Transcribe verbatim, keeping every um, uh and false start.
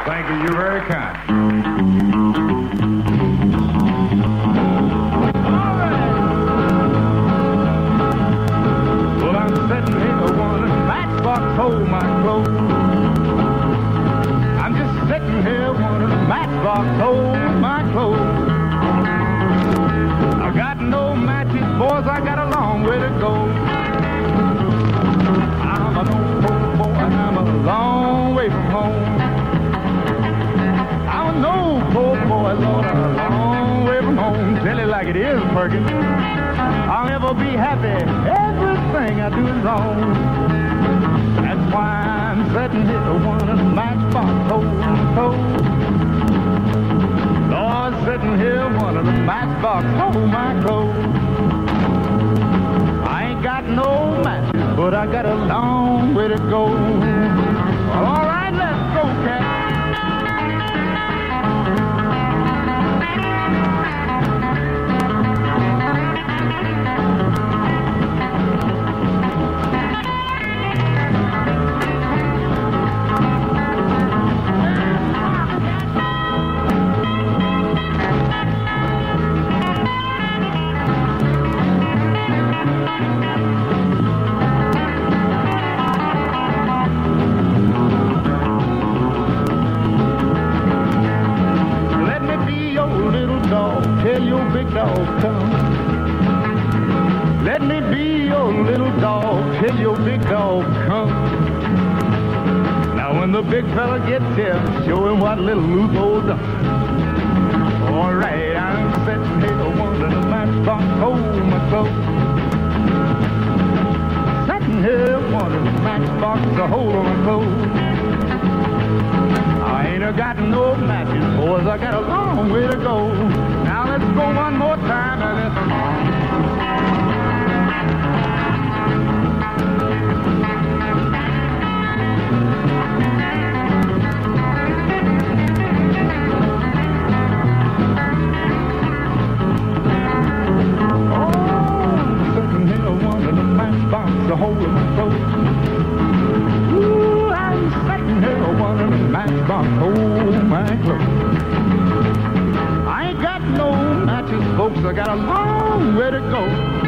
Thank you. You're very kind. Well, I'm sitting here wanting matchbox hold my clothes. I'm just sitting here wanting a matchbox hold my clothes. I got no matches, boys, I got a long way to go. I'm an old poor boy and I'm a long way from home. I'm an old poor boy, Lord, I'm a long way from home. Tell it like it is, Perkins. I'll never be happy, everything I do is wrong. That's why I'm sitting here wanting a matchbox hold my clothes. Lord, sitting here wanting a matchbox hold my clothes. I ain't got no matches, but I got a long way to go. Well, all right, let's go, cat. Tell your big dog come. Let me be your little dog till your big dog come. Now when the big fella gets here, show him what little Lupo done. All right, I'm sitting here wanting a matchbox hold my clothes. Sitting here wanting a matchbox to hold my clothes. I ain't got no matches, boys, I got a long way to go. Now let's go one more time and it's... Oh, I'm sitting here wanting a matchbox to hold my clothes. Ooh, I'm sitting here wanting a matchbox hold my clothes. I ain't got no matches, folks, I got a long way to go.